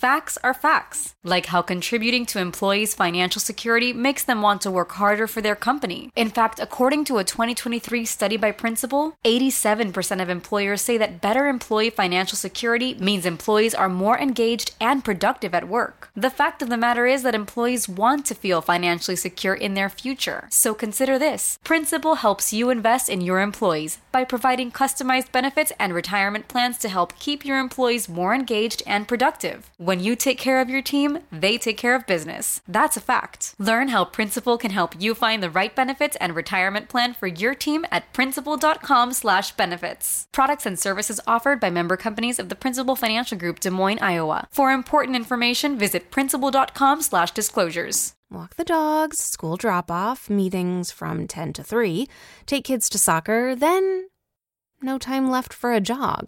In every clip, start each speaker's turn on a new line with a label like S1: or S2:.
S1: Facts are facts, like how contributing to employees' financial security makes them want to work harder for their company. In fact, according to a 2023 study by Principal, 87% of employers say that better employee financial security means employees are more engaged and productive at work. The fact of the matter is that employees want to feel financially secure in their future. So consider this. Principal helps you invest in your employees by providing customized benefits and retirement plans to help keep your employees more engaged and productive. When you take care of your team, they take care of business. That's a fact. Learn how Principal can help you find the right benefits and retirement plan for your team at principal.com/benefits. Products and services offered by member companies of the Principal Financial Group, Des Moines, Iowa. For important information, visit principal.com/disclosures.
S2: Walk the dogs, school drop-off, meetings from 10 to 3, take kids to soccer, then no time left for a jog.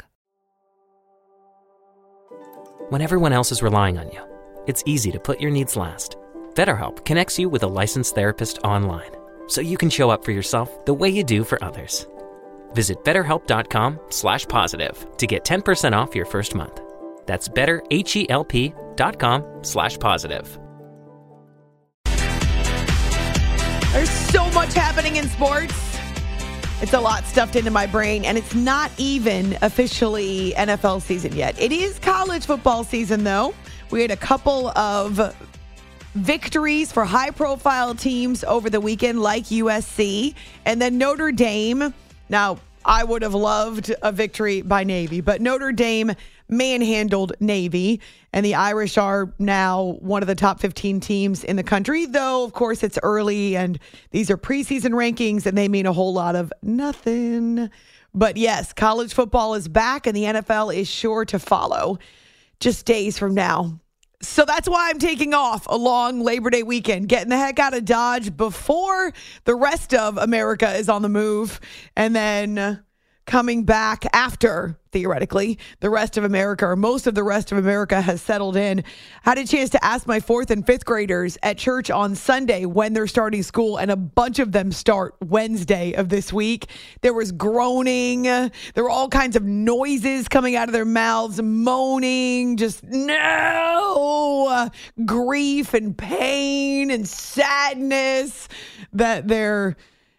S3: When everyone else is relying on you, it's easy to put your needs last. BetterHelp connects you with a licensed therapist online, so you can show up for yourself the way you do for others. Visit BetterHelp.com/positive to get 10% off your first month. That's BetterHelp.com/positive.
S4: There's so much happening in sports. It's a lot stuffed into my brain, and it's not even officially NFL season yet. It is college football season, though. We had a couple of victories for high-profile teams over the weekend, like USC, and then Notre Dame. Now, I would have loved a victory by Navy, but Notre Dame manhandled Navy, and the Irish are now one of the top 15 teams in the country, though, of course, it's early, and these are preseason rankings, and they mean a whole lot of nothing. But yes, college football is back, and the NFL is sure to follow just days from now. So that's why I'm taking off a long Labor Day weekend, getting the heck out of Dodge before the rest of America is on the move, and then coming back after, theoretically, the rest of America, or most of the rest of America, has settled in. I had a chance to ask my 4th and 5th graders at church on Sunday when they're starting school, and a bunch of them start Wednesday of this week. There was groaning. There were all kinds of noises coming out of their mouths, moaning, just no, grief and pain and sadness that their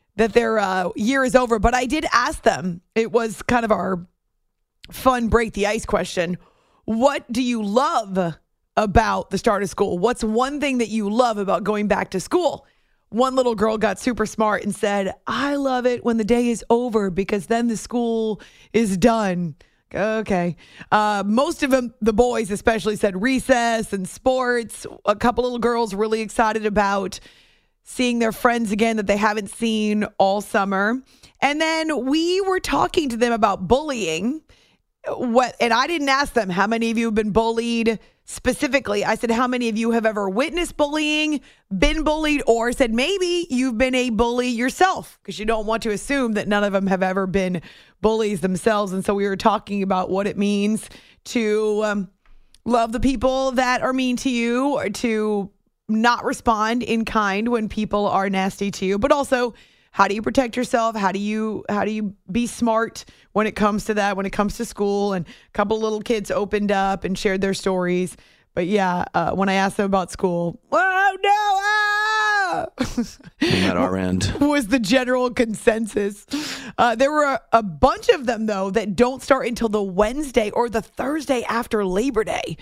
S4: year is over. But I did ask them, it was kind of our fun break the ice question. What do you love about the start of school? What's one thing that you love about going back to school? One little girl got super smart and said, I love it when the day is over because then the school is done. Okay. Most of them, the boys especially, said recess and sports. A couple little girls really excited about seeing their friends again that they haven't seen all summer. And then we were talking to them about bullying. And I didn't ask them how many of you have been bullied specifically. I said, how many of you have ever witnessed bullying, been bullied, or said maybe you've been a bully yourself, because you don't want to assume that none of them have ever been bullies themselves. And so we were talking about what it means to love the people that are mean to you, or to not respond in kind when people are nasty to you, but also how do you protect yourself? How do you be smart when it comes to that, when it comes to school? And a couple little kids opened up and shared their stories. But yeah, when I asked them about school, oh no,
S5: at our end
S4: was the general consensus. There were a bunch of them, though, that don't start until the Wednesday or the Thursday after Labor Day.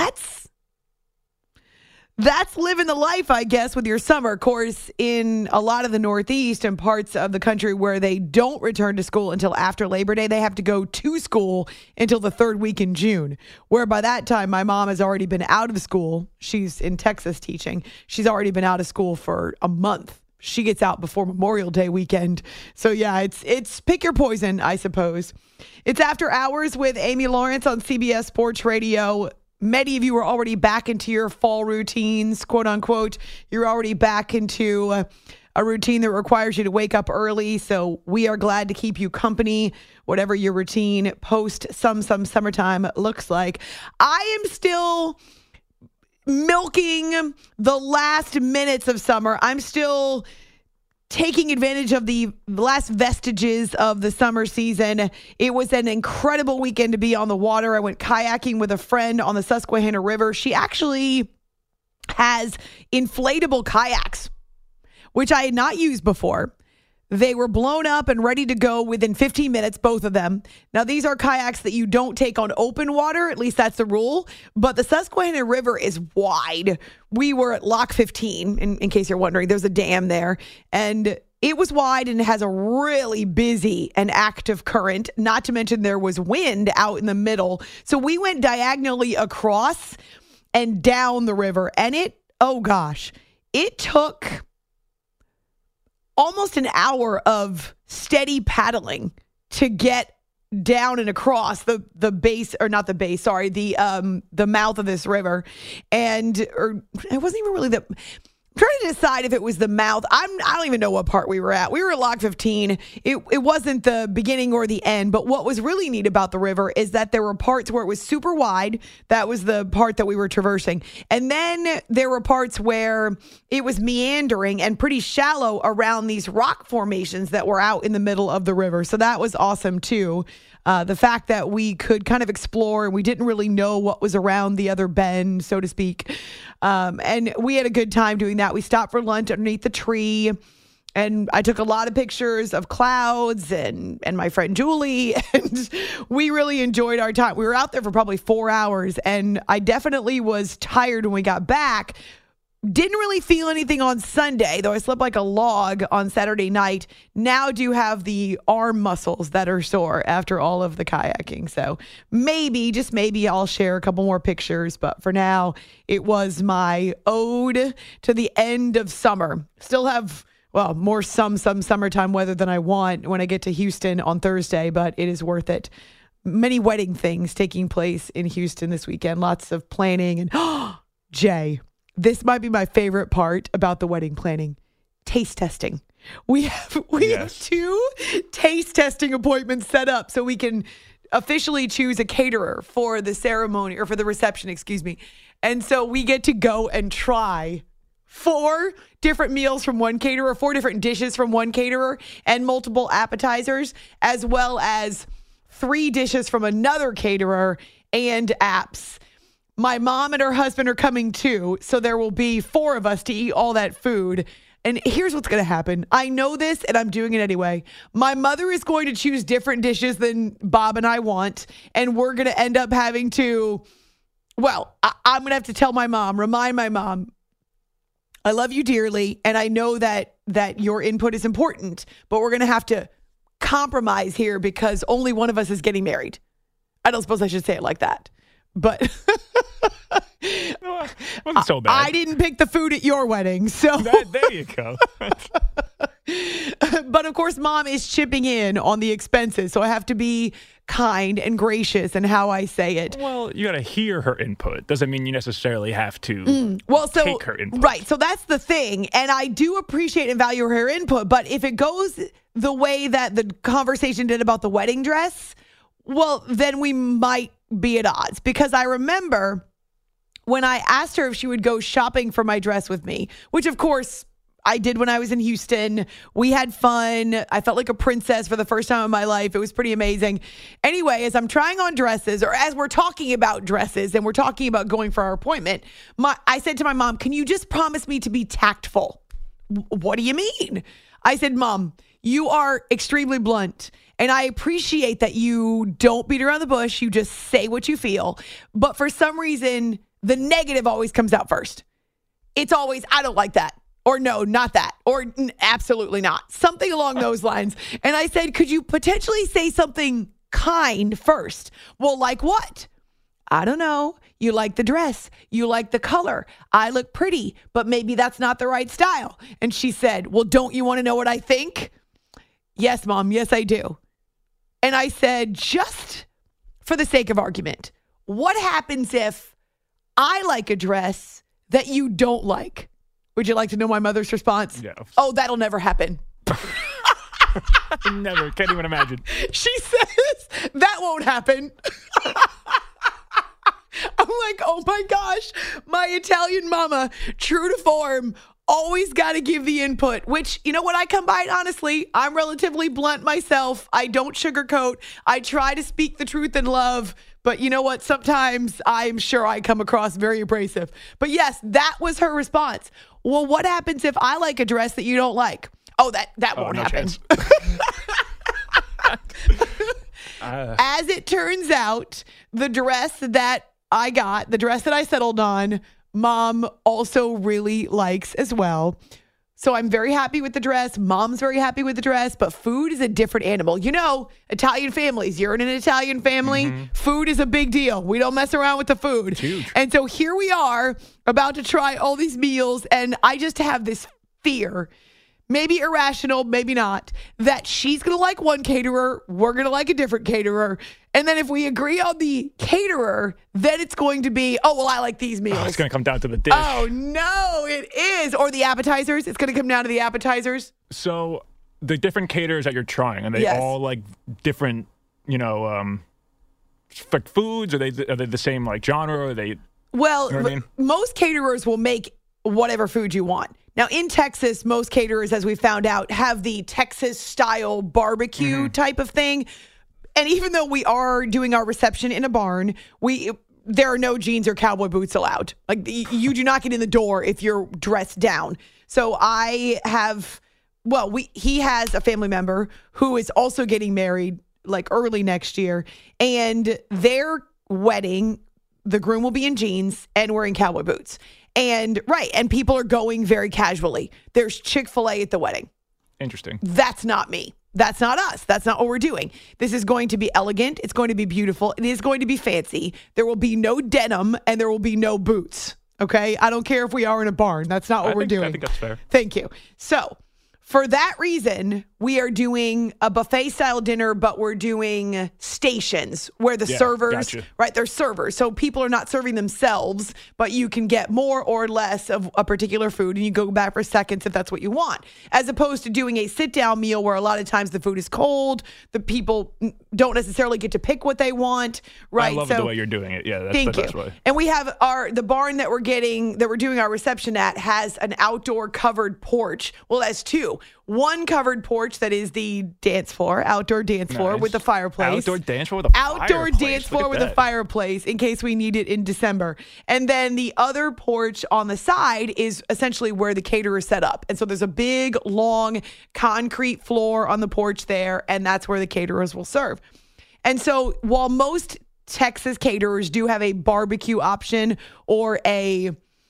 S4: That's living the life, I guess, with your summer. Of course, in a lot of the Northeast and parts of the country where they don't return to school until after Labor Day, they have to go to school until the 3rd week in June, where by that time, my mom has already been out of school. She's in Texas teaching. She's already been out of school for a month. She gets out before Memorial Day weekend. So yeah, it's pick your poison, I suppose. It's After Hours with Amy Lawrence on CBS Sports Radio. Many of you are already back into your fall routines, quote unquote. You're already back into a routine that requires you to wake up early. So we are glad to keep you company, whatever your routine post some summertime looks like. I am still milking the last minutes of summer. I'm still taking advantage of the last vestiges of the summer season. It was an incredible weekend to be on the water. I went kayaking with a friend on the Susquehanna River. She actually has inflatable kayaks, which I had not used before. They were blown up and ready to go within 15 minutes, both of them. Now, these are kayaks that you don't take on open water. At least that's the rule. But the Susquehanna River is wide. We were at Lock 15, in case you're wondering. There's a dam there. And it was wide and it has a really busy and active current. Not to mention there was wind out in the middle. So we went diagonally across and down the river. And it took almost an hour of steady paddling to get down and across the mouth of this river. And it wasn't even really I'm trying to decide if it was the mouth. I don't even know what part we were at. We were at Lock 15. It wasn't the beginning or the end, but what was really neat about the river is that there were parts where it was super wide. That was the part that we were traversing. And then there were parts where it was meandering and pretty shallow around these rock formations that were out in the middle of the river. So that was awesome too. The fact that we could kind of explore and we didn't really know what was around the other bend, so to speak. And we had a good time doing that. We stopped for lunch underneath the tree and I took a lot of pictures of clouds and my friend Julie, and we really enjoyed our time. We were out there for probably 4 hours and I definitely was tired when we got back. Didn't really feel anything on Sunday, though I slept like a log on Saturday night. Now do have the arm muscles that are sore after all of the kayaking. So maybe, just maybe, I'll share a couple more pictures. But for now, it was my ode to the end of summer. Still have, more some summertime weather than I want when I get to Houston on Thursday, but it is worth it. Many wedding things taking place in Houston this weekend. Lots of planning. And Jay, this might be my favorite part about the wedding planning. Taste testing. We have 2 taste testing appointments set up so we can officially choose a caterer for the ceremony or for the reception, excuse me. And so we get to go and try 4 different meals from one caterer, 4 different dishes from one caterer, and multiple appetizers, as well as 3 dishes from another caterer and apps. My mom and her husband are coming too, so there will be 4 of us to eat all that food. And here's what's going to happen. I know this, and I'm doing it anyway. My mother is going to choose different dishes than Bob and I want, and we're going to end up having to, I'm going to have to tell my mom, remind my mom, I love you dearly, and I know that your input is important, but we're going to have to compromise here because only one of us is getting married. I don't suppose I should say it like that. But
S6: wasn't so bad.
S4: I didn't pick the food at your wedding, so
S6: there you go.
S4: But of course, Mom is chipping in on the expenses, so I have to be kind and gracious in how I say it.
S6: Well, you got to hear her input. Doesn't mean you necessarily have to take her input.
S4: Right, so that's the thing, and I do appreciate and value her input. But if it goes the way that the conversation did about the wedding dress, then we might be at odds, because I remember when I asked her if she would go shopping for my dress with me, which of course I did when I was in Houston. We had fun. I felt like a princess for the first time in my life. It was pretty amazing. Anyway, as I'm trying on dresses, or as we're talking about dresses and we're talking about going for our appointment, I said to my mom, can you just promise me to be tactful? What do you mean? I said, Mom, you are extremely blunt. And I appreciate that you don't beat around the bush. You just say what you feel. But for some reason, the negative always comes out first. It's always, I don't like that. Or no, not that. Or absolutely not. Something along those lines. And I said, could you potentially say something kind first? Well, like what? I don't know. You like the dress. You like the color. I look pretty, but maybe that's not the right style. And she said, well, don't you want to know what I think? Yes, Mom. Yes, I do. And I said, just for the sake of argument, what happens if I like a dress that you don't like? Would you like to know my mother's response?
S6: Yeah.
S4: Oh, that'll never happen.
S6: Never. Can't even imagine.
S4: She says, that won't happen. I'm like, oh my gosh, my Italian mama, true to form, Always got to give the input, which, you know what, I come by it honestly. I'm relatively blunt myself. I don't sugarcoat. I try to speak the truth in love. But you know what? Sometimes I'm sure I come across very abrasive. But yes, that was her response. Well, what happens if I like a dress that you don't like? Oh, that won't happen. As it turns out, the dress that I got, the dress that I settled on, Mom also really likes as well. So I'm very happy with the dress. Mom's very happy with the dress, but food is a different animal. You know, Italian families, you're in an Italian family, food is a big deal. We don't mess around with the food.
S6: It's huge.
S4: And so here we are about to try all these meals, and I just have this fear, maybe irrational, maybe not, that she's going to like one caterer, we're going to like a different caterer. And then if we agree on the caterer, then it's going to be, oh, well, I like these meals.
S6: Oh, it's going to come down to the dish.
S4: Oh, no, it is. Or the appetizers. It's going to come down to the appetizers.
S6: So the different caterers that you're trying, are they all like different, like foods? Are they the same like genre? Are they?
S4: Well,
S6: you know what I mean?
S4: Most caterers will make whatever food you want. Now, in Texas, most caterers, as we found out, have the Texas-style barbecue type of thing. And even though we are doing our reception in a barn, there are no jeans or cowboy boots allowed. Like, you do not get in the door if you're dressed down. So he has a family member who is also getting married like early next year. And their wedding, the groom will be in jeans and wearing cowboy boots. And people are going very casually. There's Chick-fil-A at the wedding.
S6: Interesting.
S4: That's not me. That's not us. That's not what we're doing. This is going to be elegant. It's going to be beautiful. It is going to be fancy. There will be no denim and there will be no boots. Okay? I don't care if we are in a barn. That's not what we're doing.
S6: I think that's fair.
S4: Thank you. So, for that reason, we are doing a buffet-style dinner, but we're doing stations where the servers, they're servers. So people are not serving themselves, but you can get more or less of a particular food, and you go back for seconds if that's what you want. As opposed to doing a sit-down meal where a lot of times the food is cold, the people don't necessarily get to pick what they want, right?
S6: I love the way you're doing it. Yeah, that's the best way.
S4: And we have the barn that we're doing our reception at has an outdoor covered porch. Well, that's two. One covered porch that is the outdoor dance floor with the fireplace.
S6: Outdoor dance floor with a fireplace.
S4: Outdoor dance floor with a fireplace in case we need it in December. And then the other porch on the side is essentially where the caterer is set up. And so there's a big, long concrete floor on the porch there, and that's where the caterers will serve. And so while most Texas caterers do have a barbecue option or a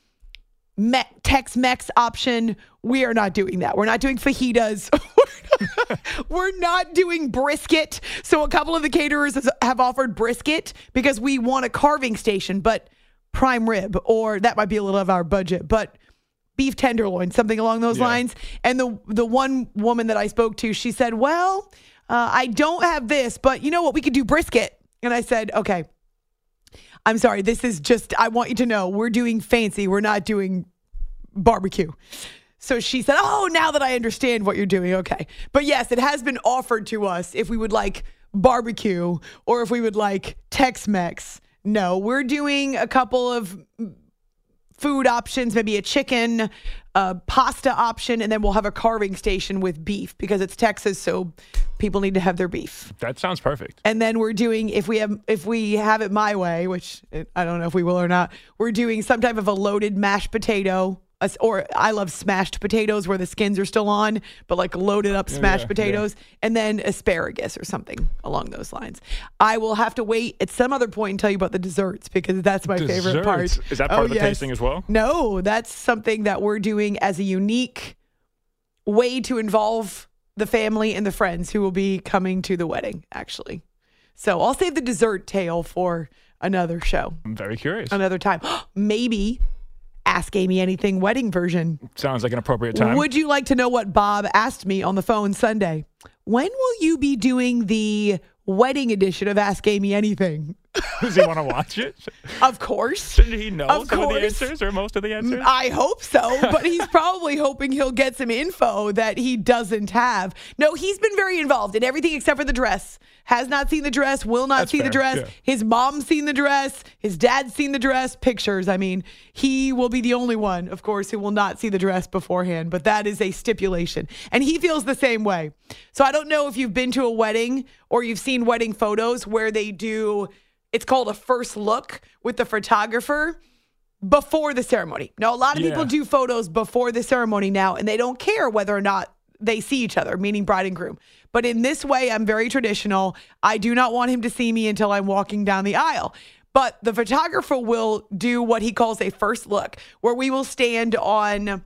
S4: Tex-Mex option, we are not doing that. We're not doing fajitas. We're not doing brisket. So a couple of the caterers have offered brisket because we want a carving station, but prime rib, or that might be a little of our budget, but beef tenderloin, something along those lines. And the one woman that I spoke to, she said, well, I don't have this, but you know what? We could do brisket. And I said, okay. I'm sorry, this is just, I want you to know, we're doing fancy. We're not doing barbecue. So she said, oh, now that I understand what you're doing, okay. But yes, it has been offered to us if we would like barbecue or if we would like Tex-Mex. No, we're doing a couple of food options, maybe a chicken, pasta option, and then we'll have a carving station with beef because it's Texas, so people need to have their beef.
S6: That sounds perfect.
S4: And then we're doing, if we have it my way, which I don't know if we will or not, we're doing some type of a loaded mashed potato, or I love smashed potatoes where the skins are still on, but like loaded up smashed potatoes, and then asparagus or something along those lines. I will have to wait at some other point and tell you about the desserts because that's my favorite part.
S6: Is that part of the tasting as well?
S4: No, that's something that we're doing as a unique way to involve the family and the friends who will be coming to the wedding, actually. So I'll save the dessert tale for another show.
S6: I'm very curious.
S4: Another time. Maybe Ask Amy Anything wedding version.
S6: Sounds like an appropriate time.
S4: Would you like to know what Bob asked me on the phone Sunday? When will you be doing the wedding edition of Ask Amy Anything?
S6: Does he want to watch it?
S4: Of course.
S6: Shouldn't he know
S4: Of
S6: some of the
S4: course.
S6: answers or most of the answers?
S4: I hope so, but he's probably hoping he'll get some info that he doesn't have. No, he's been very involved in everything except for the dress. Has not seen the dress, will not see the dress.
S6: Yeah.
S4: His mom's seen the dress. His dad's seen the dress. Pictures, I mean. He will be the only one, of course, who will not see the dress beforehand, but that is a stipulation. And he feels the same way. So I don't know if you've been to a wedding or you've seen wedding photos where they do, it's called a first look with the photographer before the ceremony. Now, a lot of people do photos before the ceremony now, and they don't care whether or not they see each other, meaning bride and groom. But in this way, I'm very traditional. I do not want him to see me until I'm walking down the aisle. But the photographer will do what he calls a first look, where we will stand on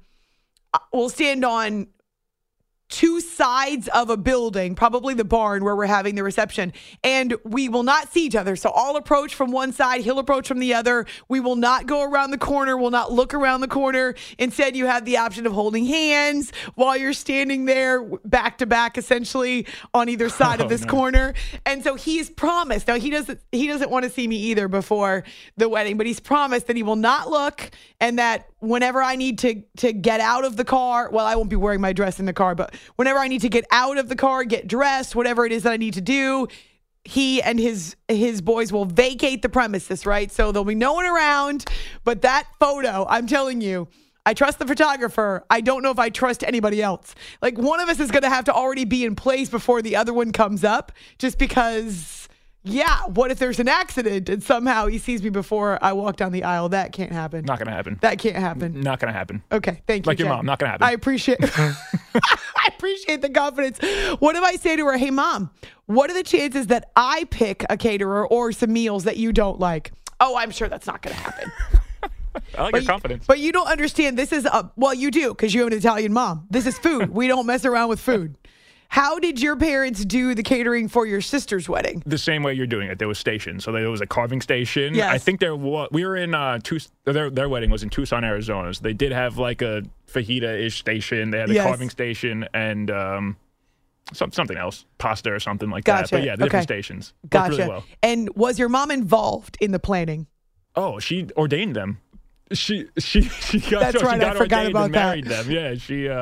S4: two sides of a building, probably the barn where we're having the reception, and we will not see each other. So I'll approach from one side, he'll approach from the other. We will not go around the corner, we'll not look around the corner. Instead, you have the option of holding hands while you're standing there back to back, essentially on either side of this corner. And so he's promised. Now he doesn't want to see me either before the wedding, but he's promised that he will not look, and that whenever I need to get out of the car, well, I won't be wearing my dress in the car, but whenever I need to get out of the car, get dressed, whatever it is that I need to do, he and his boys will vacate the premises, right? So there'll be no one around. But that photo, I'm telling you, I trust the photographer. I don't know if I trust anybody else. Like, one of us is going to have to already be in place before the other one comes up, just because, yeah, what if there's an accident and somehow he sees me before I walk down the aisle? That can't happen.
S6: Not going to happen.
S4: That can't happen.
S6: Not going to happen.
S4: Okay, thank you,
S6: Like your
S4: Jay.
S6: mom, not going to happen.
S4: I appreciate I appreciate the confidence. What if I say to her, hey, Mom, what are the chances that I pick a caterer or some meals that you don't like? Oh, I'm sure that's not going to happen.
S6: I like your confidence.
S4: But you don't understand. This is, well, you do, because you have an Italian mom. This is food. We don't mess around with food. How did your parents do the catering for your sister's wedding?
S6: The same way you're doing it. There was stations. So there was a carving station.
S4: Yes.
S6: I think we were in their wedding was in Tucson, Arizona. So they did have like a fajita-ish station. They had a carving station and something else, pasta or something like that. But yeah, the different stations.
S4: Gotcha.
S6: Really well.
S4: And was your mom involved in the planning?
S6: Oh, she ordained them. She got
S4: That's right. I forgot
S6: ordained
S4: about
S6: and
S4: that.
S6: married them. Yeah,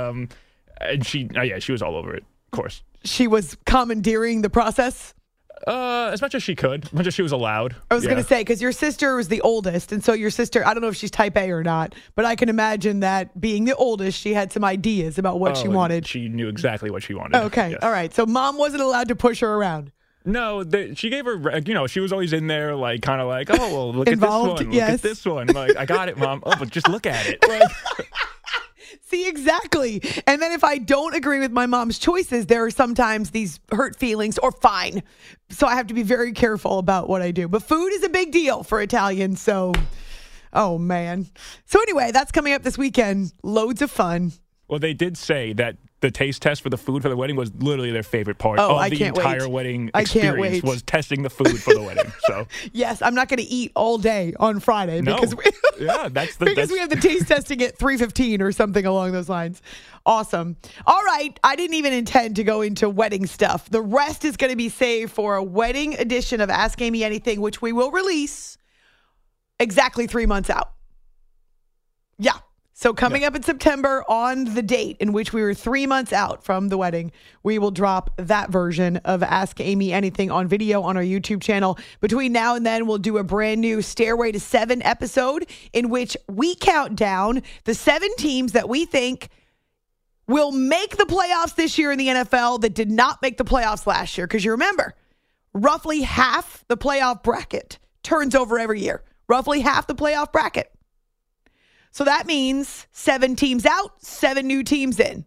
S6: she was all over it. Of course.
S4: She was commandeering the process?
S6: As much as she could, as much as she was allowed.
S4: I was going to say, because your sister was the oldest, and so your sister, I don't know if she's type A or not, but I can imagine that being the oldest, she had some ideas about what she wanted.
S6: She knew exactly what she wanted.
S4: Okay,
S6: yes.
S4: All right. So Mom wasn't allowed to push her around.
S6: No, she gave her, she was always in there, like, kind of like, oh, well, look
S4: Involved,
S6: at this one.
S4: yes.
S6: Look at this one. Like, I got it, Mom. Oh, but just look at it. Like,
S4: See, exactly. And then if I don't agree with my mom's choices, there are sometimes these hurt feelings or fine. So I have to be very careful about what I do. But food is a big deal for Italians. So, oh, man. So anyway, that's coming up this weekend. Loads of fun.
S6: well, they did say that the taste test for the food for the wedding was literally their favorite part
S4: Oh,
S6: of
S4: I
S6: the
S4: can't
S6: entire
S4: wait.
S6: wedding
S4: I can't
S6: experience
S4: wait.
S6: was testing the food for the wedding. So
S4: Yes, I'm not going to eat all day on Friday
S6: No.
S4: because we,
S6: Yeah, that's the-
S4: because
S6: that's-
S4: we have the taste testing at 3:15 or something along those lines. Awesome. All right, I didn't even intend to go into wedding stuff. The rest is going to be saved for a wedding edition of Ask Amy Anything, which we will release exactly 3 months out. Yeah. So coming up in September on the date in which we were 3 months out from the wedding, we will drop that version of Ask Amy Anything on video on our YouTube channel. Between now and then, we'll do a brand new Stairway to 7 episode in which we count down the 7 teams that we think will make the playoffs this year in the NFL that did not make the playoffs last year. Because you remember, roughly half the playoff bracket turns over every year. Roughly half the playoff bracket. So that means 7 teams out, 7 new teams in.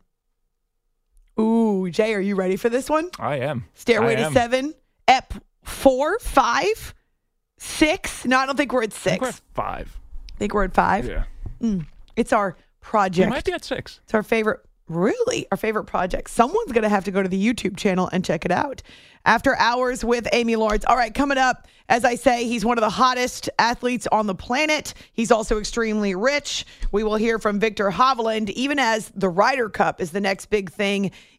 S4: Ooh, Jay, are you ready for this one?
S6: I am.
S4: Stairway
S6: I
S4: to
S6: am.
S4: 7, ep 4, 5, 6. No, I don't think we're at 6.
S6: I think we're at 5.
S4: I think we're at 5.
S6: Yeah.
S4: It's our project.
S6: We might be at 6.
S4: It's our favorite, really, our favorite project. Someone's going to have to go to the YouTube channel and check it out. After Hours with Amy Lawrence. All right, coming up, as I say, he's one of the hottest athletes on the planet. He's also extremely rich. We will hear from Victor Hovland, even as the Ryder Cup is the next big thing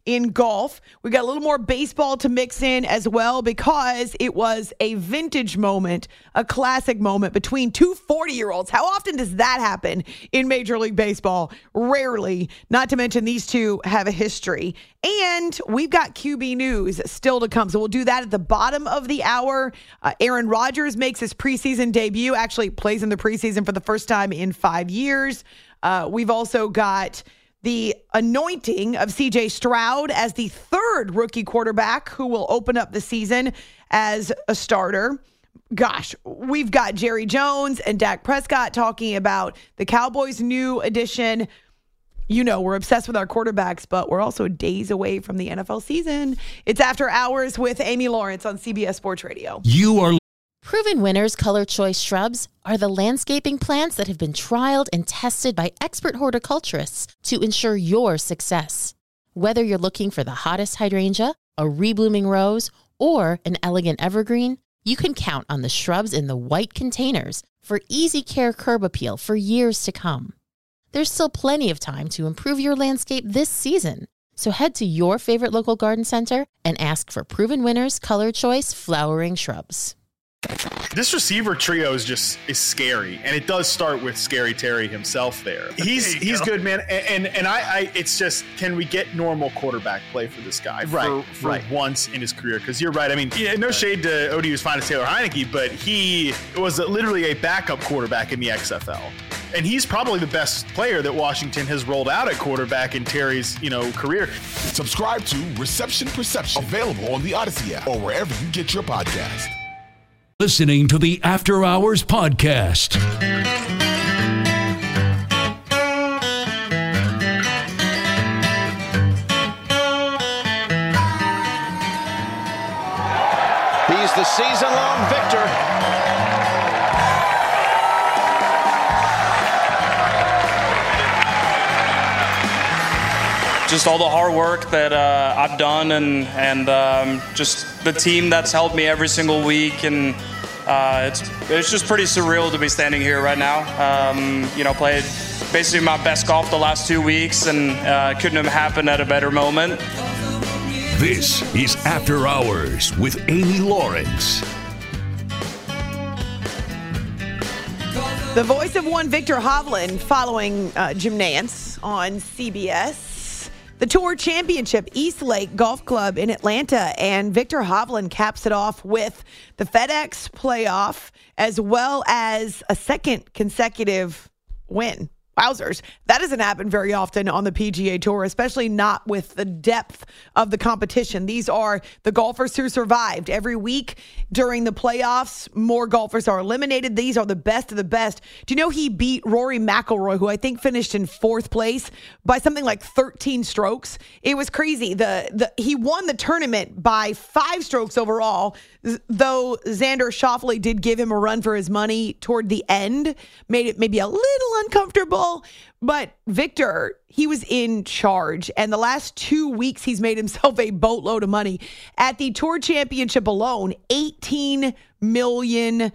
S4: in golf. We got a little more baseball to mix in as well because it was a vintage moment, a classic moment between two 40-year-olds. How often does that happen in Major League Baseball? Rarely. Not to mention these two have a history. And we've got QB news still to come. So we'll do that at the bottom of the hour. Aaron Rodgers makes his preseason debut, actually plays in the preseason for the first time in 5 years. We've also got the anointing of C.J. Stroud as the third rookie quarterback who will open up the season as a starter. Gosh, we've got Jerry Jones and Dak Prescott talking about the Cowboys' new addition. You know, we're obsessed with our quarterbacks, but we're also days away from the NFL season. It's After Hours with Amy Lawrence on CBS Sports Radio.
S7: You are
S8: Proven Winners Color Choice shrubs are the landscaping plants that have been trialed and tested by expert horticulturists to ensure your success. Whether you're looking for the hottest hydrangea, a reblooming rose, or an elegant evergreen, you can count on the shrubs in the white containers for easy care curb appeal for years to come. There's still plenty of time to improve your landscape this season, so head to your favorite local garden center and ask for Proven Winners Color Choice flowering shrubs.
S9: This receiver trio is scary, and it does start with Scary Terry himself there. He's good, man, and I it's just, can we get normal quarterback play for this guy for once in his career? Because you're right. I mean, no shade to ODU's finest Taylor Heineke, but he was literally a backup quarterback in the XFL. And he's probably the best player that Washington has rolled out at quarterback in Terry's, career.
S7: Subscribe to Reception Perception, available on the Odyssey app or wherever you get your podcast.
S10: Listening to the After Hours Podcast.
S5: He's the season-long victor.
S11: Just all the hard work that I've done and just the team that's helped me every single week. And it's just pretty surreal to be standing here right now. Played basically my best golf the last 2 weeks and couldn't have happened at a better moment.
S10: This is After Hours with Amy Lawrence.
S4: The voice of one Victor Hovland following Jim Nantz on CBS. The Tour Championship, East Lake Golf Club in Atlanta, and Victor Hovland caps it off with the FedEx playoff as well as a second consecutive win. Wowzers. That doesn't happen very often on the PGA Tour, especially not with the depth of the competition. These are the golfers who survived. Every week during the playoffs, more golfers are eliminated. These are the best of the best. Do you know he beat Rory McIlroy, who I think finished in fourth place, by something like 13 strokes? It was crazy. He won the tournament by 5 strokes overall, though Xander Schauffele did give him a run for his money toward the end, made it maybe a little uncomfortable. But Victor, he was in charge. And the last 2 weeks, he's made himself a boatload of money. At the Tour Championship alone, $18 million.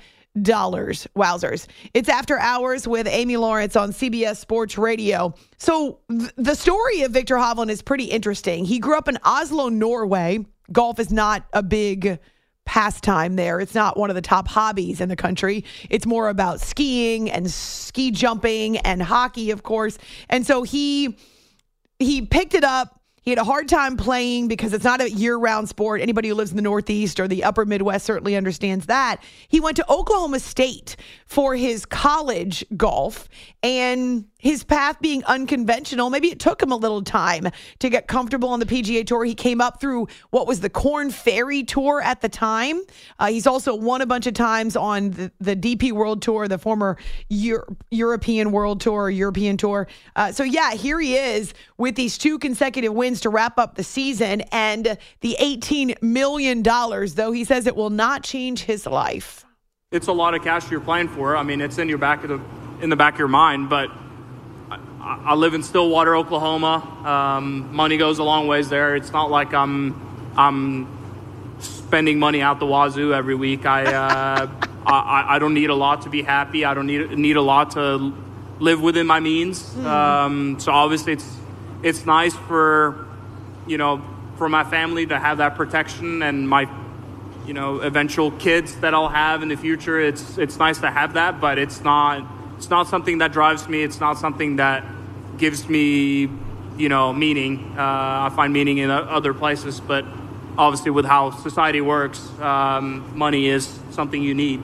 S4: Wowzers. It's After Hours with Amy Lawrence on CBS Sports Radio. So the story of Victor Hovland is pretty interesting. He grew up in Oslo, Norway. Golf is not a big pastime there. It's not one of the top hobbies in the country. It's more about skiing and ski jumping and hockey, of course. And so he picked it up. He had a hard time playing because it's not a year-round sport. Anybody who lives in the Northeast or the upper Midwest certainly understands that. He went to Oklahoma State for his college golf, and his path being unconventional, maybe it took him a little time to get comfortable on the PGA Tour. He came up through what was the Korn Ferry Tour at the time. He's also won a bunch of times on the DP World Tour, the former European World Tour, European Tour. So yeah, here he is with these 2 consecutive wins to wrap up the season, and the $18 million, though he says it will not change his life.
S11: It's a lot of cash you're playing for. I mean, it's in the back of your mind, but I live in Stillwater, Oklahoma. Money goes a long ways there. It's not like I'm spending money out the wazoo every week. I don't need a lot to be happy. I don't need a lot to live within my means. So obviously it's nice for for my family to have that protection and my, eventual kids that I'll have in the future. It's nice to have that, but it's not something that drives me. It's not something that gives me, meaning. I find meaning in other places, but obviously with how society works, money is something you need.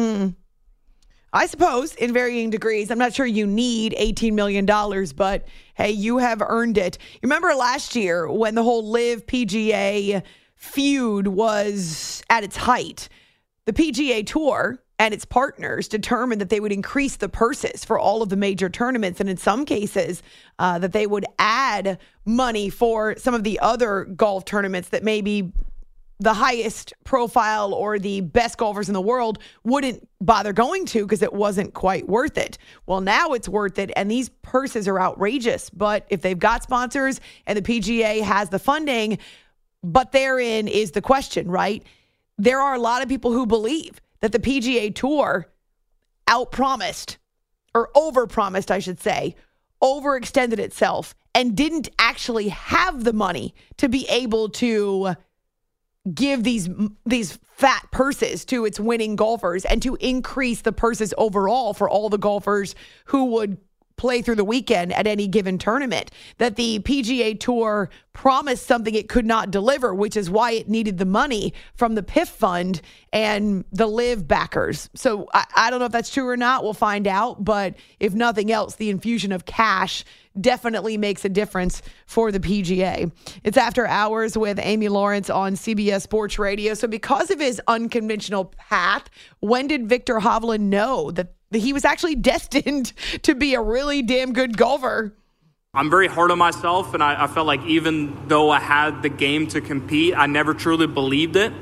S4: I suppose in varying degrees. I'm not sure you need $18 million, but hey, you have earned it. You remember last year when the whole LIV PGA feud was at its height, the PGA Tour and its partners determined that they would increase the purses for all of the major tournaments, and in some cases that they would add money for some of the other golf tournaments that maybe the highest profile or the best golfers in the world wouldn't bother going to because it wasn't quite worth it. Well, now it's worth it, and these purses are outrageous. But if they've got sponsors and the PGA has the funding, but therein is the question, right? There are a lot of people who believe that the PGA Tour outpromised, or overpromised, I should say, overextended itself and didn't actually have the money to be able to give these fat purses to its winning golfers and to increase the purses overall for all the golfers who would play through the weekend at any given tournament. That the PGA Tour promised something it could not deliver, which is why it needed the money from the PIF fund and the LIV backers. So I don't know if that's true or not. We'll find out. But if nothing else, the infusion of cash definitely makes a difference for the PGA. It's After Hours with Amy Lawrence on CBS Sports Radio. So because of his unconventional path, when did Viktor Hovland know that he was actually destined to be a really damn good golfer?
S11: I'm very hard on myself, and I felt like even though I had the game to compete, I never truly believed it.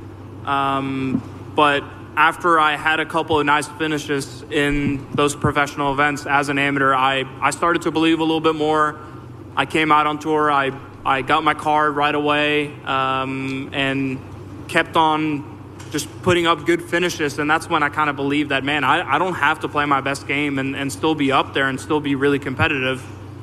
S11: But after I had a couple of nice finishes in those professional events as an amateur, I started to believe a little bit more. I came out on tour. I got my card right away and kept on just putting up good finishes. And that's when I kind of believed that, man, I don't have to play my best game and still be up there and still be really competitive.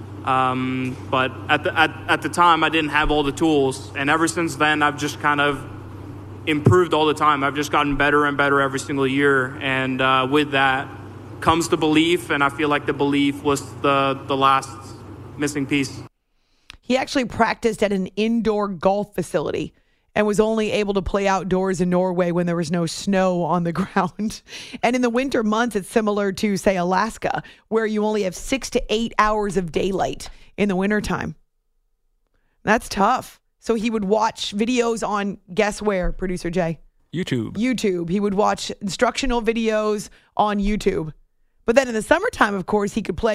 S11: But at the time, I didn't have all the tools. And ever since then, I've just kind of improved all the time. I've just gotten better and better every single year. And with that comes the belief. And I feel like the belief was the last missing piece.
S4: He actually practiced at an indoor golf facility and was only able to play outdoors in Norway when there was no snow on the ground. And in the winter months, it's similar to, say, Alaska, where you only have 6 to 8 hours of daylight in the wintertime. That's tough. So he would watch videos on, guess where, Producer Jay? YouTube. He would watch instructional videos on YouTube. But then in the summertime, of course, he could play,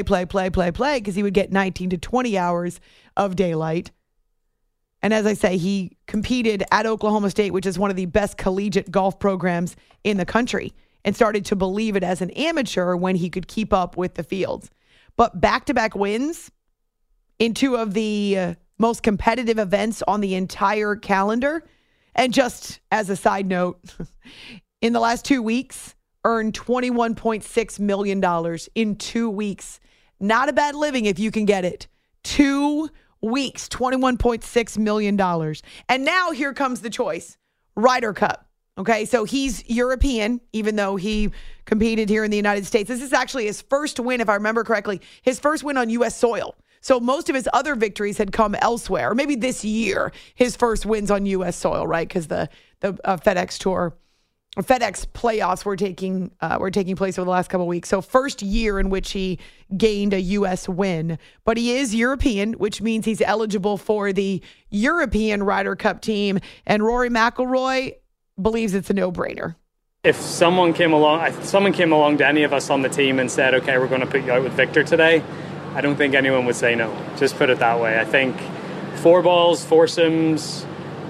S4: because he would get 19 to 20 hours of daylight. And as I say, he competed at Oklahoma State, which is one of the best collegiate golf programs in the country, and started to believe it as an amateur when he could keep up with the fields. But back-to-back wins in two of the most competitive events on the entire calendar. And just as a side note, in the last 2 weeks, earned $21.6 million in 2 weeks. Not a bad living if you can get it. 2 weeks, $21.6 million. And now here comes the choice. Ryder Cup. Okay, so he's European, even though he competed here in the United States. This is actually his first win, if I remember correctly, his first win on U.S. soil. So most of his other victories had come elsewhere. Or maybe this year, his first wins on U.S. soil, right? Because the FedEx Tour, FedEx playoffs were taking place over the last couple of weeks. So first year in which he gained a U.S. win. But he is European, which means he's eligible for the European Ryder Cup team. And Rory McIlroy believes it's a no-brainer.
S12: If someone came along to any of us on the team and said, okay, we're going to put you out with Viktor today, I don't think anyone would say no. Just put it that way. I think 4 balls, foursomes,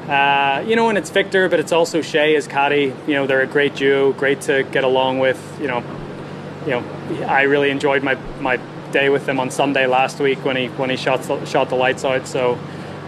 S12: and it's Viktor, but it's also Shea as caddy. They're a great duo, great to get along with. I really enjoyed my day with him on Sunday last week when he shot the lights out. So,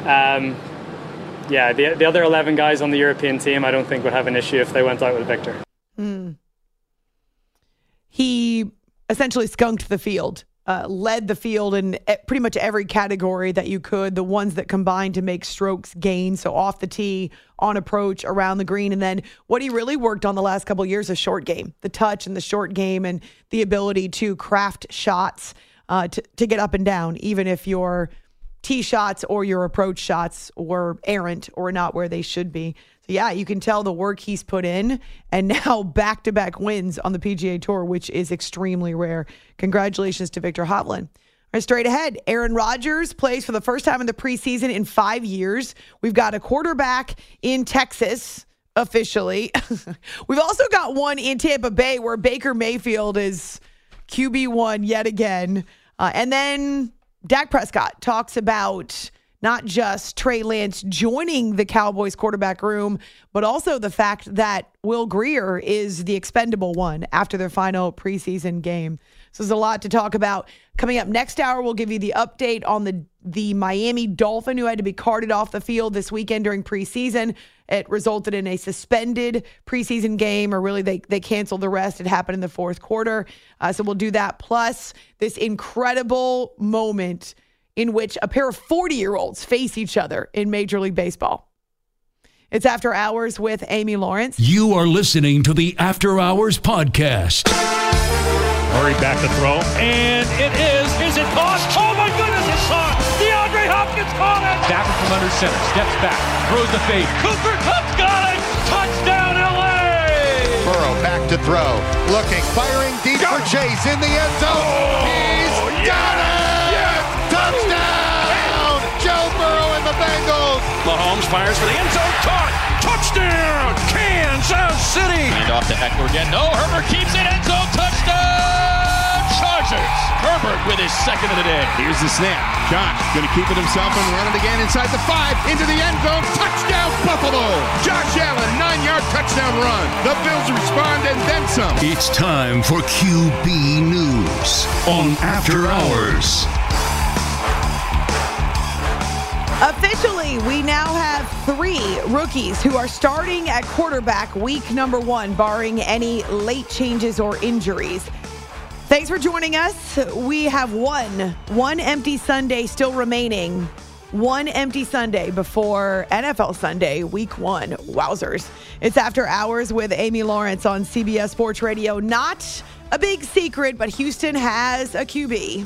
S12: the other 11 guys on the European team, I don't think would have an issue if they went out with Viktor.
S4: He essentially skunked the field led the field in pretty much every category that you could. The ones that combined to make strokes gain, so off the tee, on approach, around the green. And then what he really worked on the last couple of years is short game, the touch and the short game and the ability to craft shots to get up and down, even if your tee shots or your approach shots were errant or not where they should be. So yeah, you can tell the work he's put in, and now back-to-back wins on the PGA Tour, which is extremely rare. Congratulations to Victor Hovland. All right, straight ahead, Aaron Rodgers plays for the first time in the preseason in 5 years. We've got a quarterback in Texas, officially. We've also got one in Tampa Bay where Baker Mayfield is QB1 yet again. And then Dak Prescott talks about not just Trey Lance joining the Cowboys quarterback room, but also the fact that Will Grier is the expendable one after their final preseason game. So there's a lot to talk about. Coming up next hour, we'll give you the update on the Miami Dolphin who had to be carted off the field this weekend during preseason. It resulted in a suspended preseason game, or really they canceled the rest. It happened in the fourth quarter. So we'll do that. Plus this incredible moment in which a pair of 40-year-olds face each other in Major League Baseball. It's After Hours with Amy Lawrence.
S10: You are listening to the After Hours podcast.
S13: Murray back to throw, and it is. Is it caught? Oh, my goodness, it's caught. DeAndre Hopkins caught it. Back from under center, steps back, throws the fade. Cooper Kupp's got it. Touchdown, L.A.
S14: Burrow back to throw, looking, firing deep for Chase in the end zone. He's got it. Touchdown! Joe Burrow and the Bengals.
S13: Mahomes fires for the end zone. Caught. Touchdown! Kansas City. And off to Eckler again. No, Herbert keeps it. End zone. Touchdown! Chargers. Herbert with his second of the day.
S14: Here's the snap. Josh going to keep it himself and run it again inside the 5. Into the end zone. Touchdown, Buffalo. Josh Allen, 9-yard touchdown run. The Bills respond and then some.
S10: It's time for QB News on After Hours.
S4: Officially, we now have 3 rookies who are starting at quarterback week number 1, barring any late changes or injuries. Thanks for joining us. We have one empty Sunday still remaining. One empty Sunday before NFL Sunday, week 1. Wowzers. It's After Hours with Amy Lawrence on CBS Sports Radio. Not a big secret, but Houston has a QB.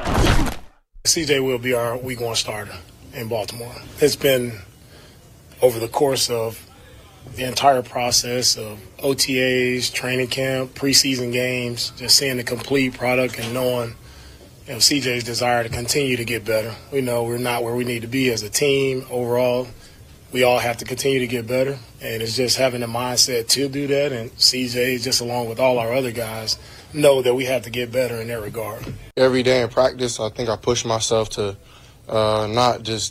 S15: CJ will be our week 1 starter in Baltimore. It's been over the course of the entire process of OTAs, training camp, preseason games, just seeing the complete product and knowing CJ's desire to continue to get better. We know we're not where we need to be as a team overall. We all have to continue to get better, and it's just having the mindset to do that. And CJ, just along with all our other guys, know that we have to get better in that regard.
S16: Every day in practice, I think I push myself to not just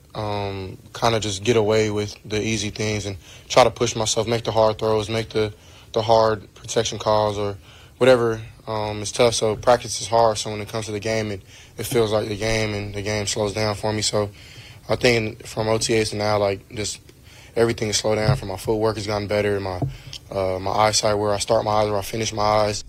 S16: kind of just get away with the easy things and try to push myself, make the hard throws, make the hard protection calls or whatever. It's tough, so practice is hard. So when it comes to the game, it feels like the game, and the game slows down for me. So I think from OTAs to now, like, just everything has slowed down. From my footwork has gotten better, my eyesight, where I start my eyes, where I finish my eyes.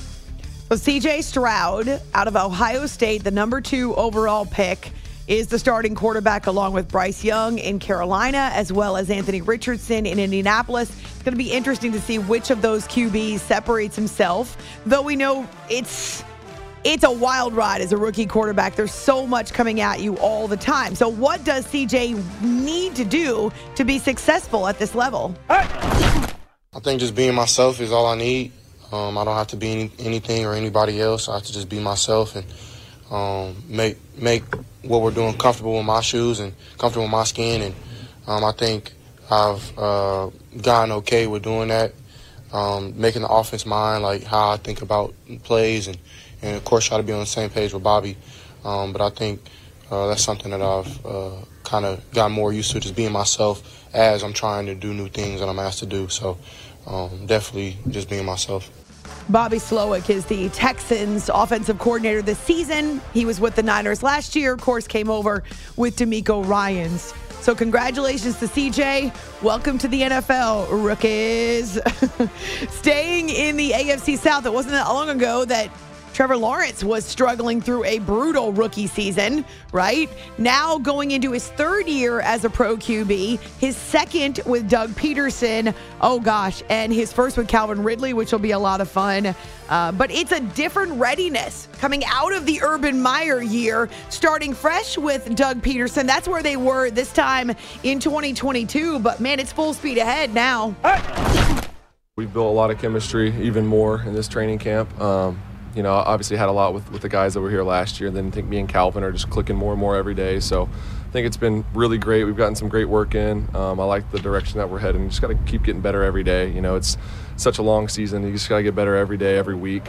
S4: So C.J. Stroud out of Ohio State, the number 2 overall pick, is the starting quarterback along with Bryce Young in Carolina, as well as Anthony Richardson in Indianapolis. It's going to be interesting to see which of those QBs separates himself, though we know it's a wild ride as a rookie quarterback. There's so much coming at you all the time. So what does CJ need to do to be successful at this level?
S16: I think just being myself is all I need. I don't have to be anything or anybody else. I have to just be myself and make what we're doing comfortable with my shoes and comfortable with my skin. And I think I've gotten okay with doing that, making the offense mine, like how I think about plays, and of course try to be on the same page with Bobby. But I think that's something that I've kind of gotten more used to, just being myself as I'm trying to do new things that I'm asked to do. So definitely just being myself.
S4: Bobby Slowick is the Texans offensive coordinator this season. He was with the Niners last year, of course, came over with DeMeco Ryans. So congratulations to CJ. Welcome to the NFL, rookies. Staying in the AFC South, it wasn't that long ago that Trevor Lawrence was struggling through a brutal rookie season, right? Now going into his third year as a pro QB, his second with Doug Peterson, and his first with Calvin Ridley, which will be a lot of fun. But it's a different readiness coming out of the Urban Meyer year, starting fresh with Doug Peterson. That's where they were this time in 2022. But, man, it's full speed ahead now.
S17: We've built a lot of chemistry, even more in this training camp. Obviously had a lot with the guys that were here last year. And then I think me and Calvin are just clicking more and more every day. So I think it's been really great. We've gotten some great work in. I like the direction that we're heading. Just got to keep getting better every day. It's such a long season. You just got to get better every day, every week.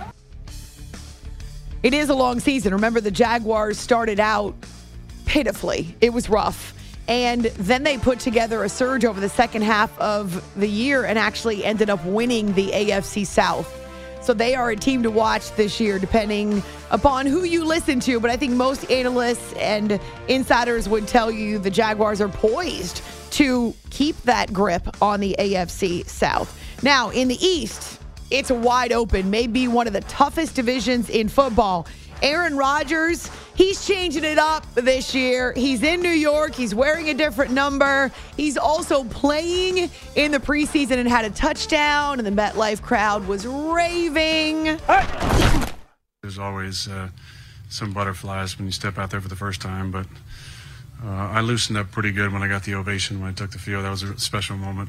S4: It is a long season. Remember, the Jaguars started out pitifully. It was rough. And then they put together a surge over the second half of the year and actually ended up winning the AFC South. So they are a team to watch this year, depending upon who you listen to. But I think most analysts and insiders would tell you the Jaguars are poised to keep that grip on the AFC South. Now, in the East, it's wide open. Maybe one of the toughest divisions in football. Aaron Rodgers, he's changing it up this year. He's in New York. He's wearing a different number. He's also playing in the preseason and had a touchdown, and the MetLife crowd was raving.
S18: There's always some butterflies when you step out there for the first time, but I loosened up pretty good when I got the ovation when I took the field. That was a special moment.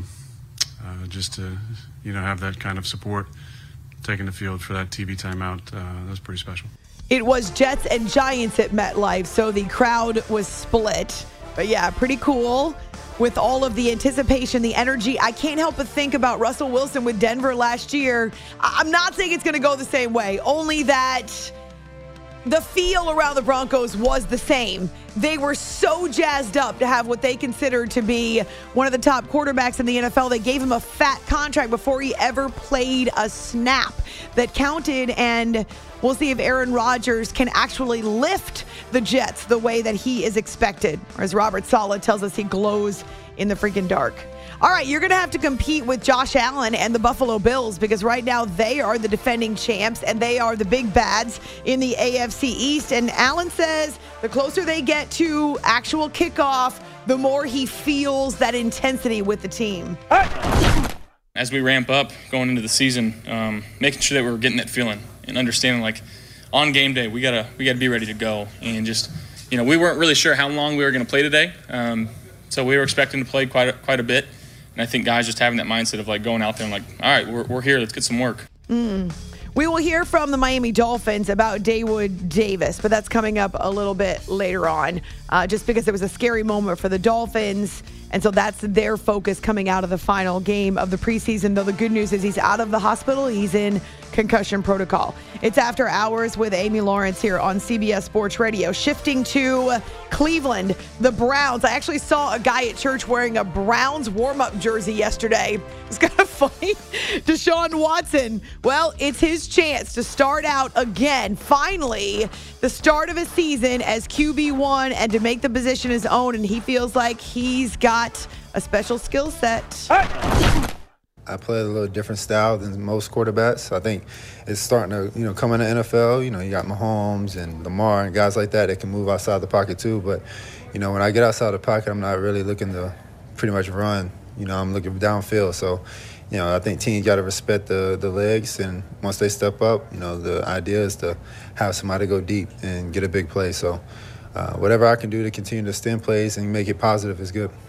S18: Just to, have that kind of support. Taking the field for that TV timeout, that was pretty special.
S4: It was Jets and Giants at MetLife, so the crowd was split. But yeah, pretty cool with all of the anticipation, the energy. I can't help but think about Russell Wilson with Denver last year. I'm not saying it's going to go the same way, only that the feel around the Broncos was the same. They were so jazzed up to have what they considered to be one of the top quarterbacks in the NFL. They gave him a fat contract before he ever played a snap that counted, and we'll see if Aaron Rodgers can actually lift the Jets the way that he is expected. Or as Robert Saleh tells us, he glows in the freaking dark. All right, you're going to have to compete with Josh Allen and the Buffalo Bills because right now they are the defending champs and they are the big bads in the AFC East. And Allen says the closer they get to actual kickoff, the more he feels that intensity with the team.
S19: As we ramp up going into the season, making sure that we're getting that feeling and understanding, like, on game day, we gotta be ready to go. And just, we weren't really sure how long we were going to play today. So we were expecting to play quite a bit. And I think guys just having that mindset of like going out there and like, all right, we're here. Let's get some work.
S4: We will hear from the Miami Dolphins about Dawood Davis, but that's coming up a little bit later on, just because it was a scary moment for the Dolphins. And so that's their focus coming out of the final game of the preseason. Though the good news is he's out of the hospital. He's in concussion protocol. It's After Hours with Amy Lawrence here on CBS Sports Radio. Shifting to Cleveland, the Browns. I actually saw a guy at church wearing a Browns warm-up jersey yesterday. It's kind of funny. Deshaun Watson. Well, it's his chance to start out again. Finally, the start of a season as QB1 and to make the position his own. And he feels like he's got a special skill set.
S20: I play a little different style than most quarterbacks. I think it's starting to, come in the NFL. You got Mahomes and Lamar and guys like that can move outside the pocket too. But, when I get outside the pocket, I'm not really looking to pretty much run. I'm looking downfield. So, I think teams got to respect the legs. And once they step up, the idea is to have somebody go deep and get a big play. So whatever I can do to continue to stem plays and make it positive is good.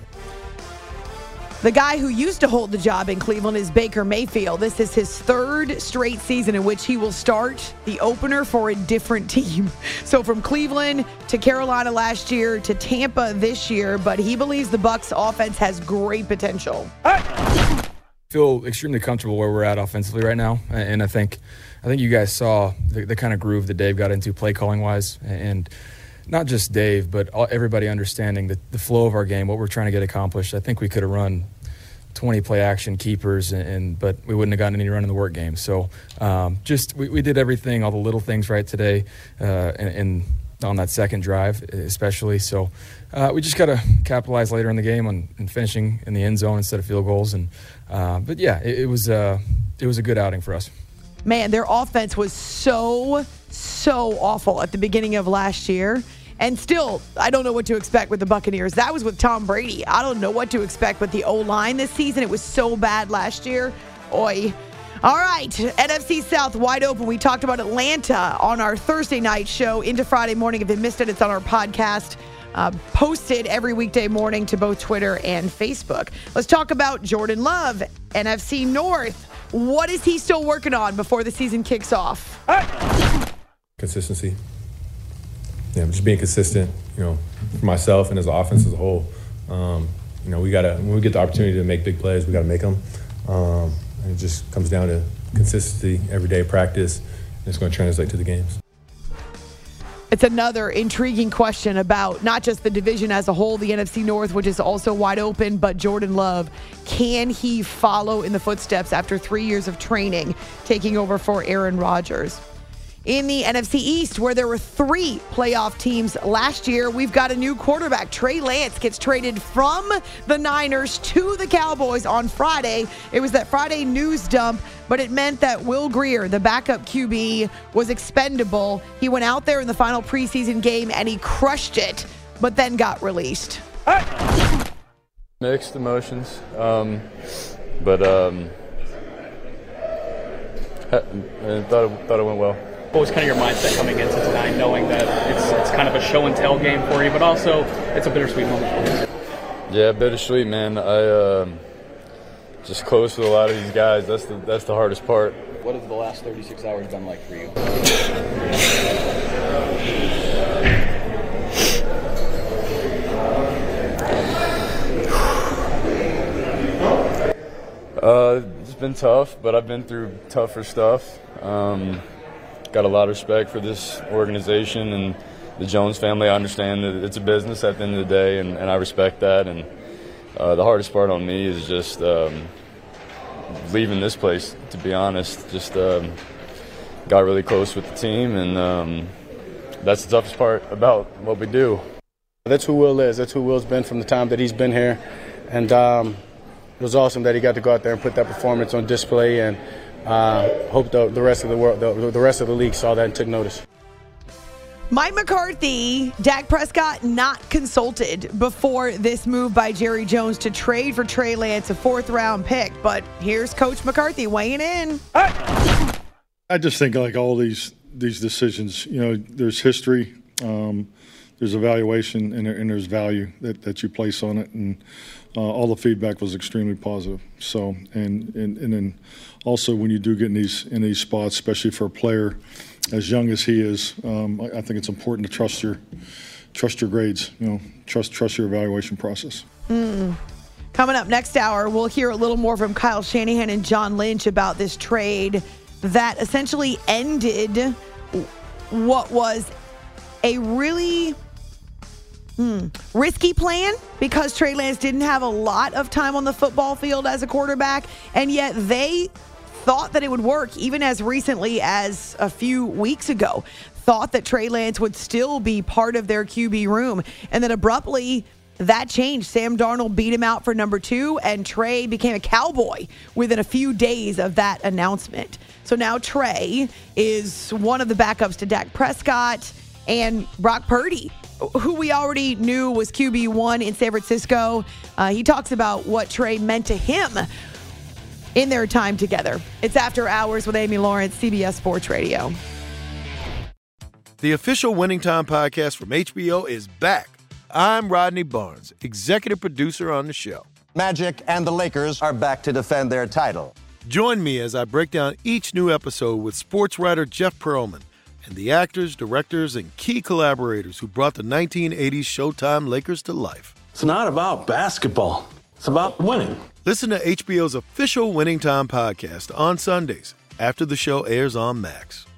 S4: The guy who used to hold the job in Cleveland is Baker Mayfield. This is his third straight season in which he will start the opener for a different team. So from Cleveland to Carolina last year to Tampa this year, but he believes the Bucs offense has great potential.
S21: I feel extremely comfortable where we're at offensively right now, and I think you guys saw the kind of groove that Dave got into play calling wise, and not just Dave, but everybody understanding the flow of our game, what we're trying to get accomplished. I think we could have run 20 play action keepers, but we wouldn't have gotten any run in the work game. So we did everything, all the little things right today, and on that second drive especially. So we just got to capitalize later in the game on finishing in the end zone instead of field goals. But yeah, it was a good outing for us.
S4: man, their offense was so awful at the beginning of last year. And still, I don't know what to expect with the Buccaneers. That was with Tom Brady. I don't know what to expect with the O-line this season. It was so bad last year. Oy. All right, NFC South wide open. We talked about Atlanta on our Thursday night show into Friday morning. If you missed it, it's on our podcast, posted every weekday morning to both Twitter and Facebook. Let's talk about Jordan Love, NFC North. What is he still working on before the season kicks off?
S1: Consistency. Yeah, just being consistent, for myself and as an offense as a whole. When we get the opportunity to make big plays, we got to make them. And it just comes down to consistency, everyday practice, and it's going to translate to the games.
S4: It's another intriguing question about not just the division as a whole, the NFC North, which is also wide open, but Jordan Love. Can he follow in the footsteps after 3 years of training, taking over for Aaron Rodgers? In the NFC East, where there were 3 playoff teams last year, we've got a new quarterback. Trey Lance gets traded from the Niners to the Cowboys on Friday. It was that Friday news dump, but it meant that Will Grier, the backup QB, was expendable. He went out there in the final preseason game and he crushed it, but then got released.
S22: Mixed emotions, but I thought it went well.
S23: What was kind of your mindset coming into tonight, knowing that it's kind of a show and tell game for you, but also it's a bittersweet moment for you?
S22: Yeah, bittersweet, man. I just close with a lot of these guys. That's the hardest part.
S23: What have the last 36 hours been like for you?
S22: It's been tough, but I've been through tougher stuff. Got a lot of respect for this organization and the Jones family. I understand that it's a business at the end of the day, and I respect that. And the hardest part on me is just leaving this place, to be honest. Just got really close with the team, and that's the toughest part about what we do.
S24: That's who Will is. That's who Will's been from the time that he's been here. And it was awesome that he got to go out there and put that performance on display, and hope the rest of the world, the rest of the league saw that and took notice.
S4: Mike McCarthy, Dak Prescott not consulted before this move by Jerry Jones to trade for Trey Lance, a 4th-round pick. But here's Coach McCarthy weighing in.
S25: I just think like all these decisions, there's history, there's evaluation, and there's value that you place on it, and all the feedback was extremely positive. So, and then also when you do get in these spots, especially for a player as young as he is, I think it's important to trust your grades. Trust your evaluation process.
S4: Coming up next hour, we'll hear a little more from Kyle Shanahan and John Lynch about this trade that essentially ended what was a really risky plan, because Trey Lance didn't have a lot of time on the football field as a quarterback, and yet they thought that it would work even as recently as a few weeks ago. Thought that Trey Lance would still be part of their QB room, and then abruptly that changed. Sam Darnold beat him out for number 2, and Trey became a Cowboy within a few days of that announcement. So now Trey is one of the backups to Dak Prescott and Brock Purdy, who we already knew was QB1 in San Francisco. He talks about what Trey meant to him in their time together. It's After Hours with Amy Lawrence, CBS Sports Radio.
S26: The official Winning Time podcast from HBO is back. I'm Rodney Barnes, executive producer on the show.
S27: Magic and the Lakers are back to defend their title.
S26: Join me as I break down each new episode with sports writer Jeff Pearlman and the actors, directors, and key collaborators who brought the 1980s Showtime Lakers to life.
S28: It's not about basketball. It's about winning.
S26: Listen to HBO's official Winning Time podcast on Sundays after the show airs on Max.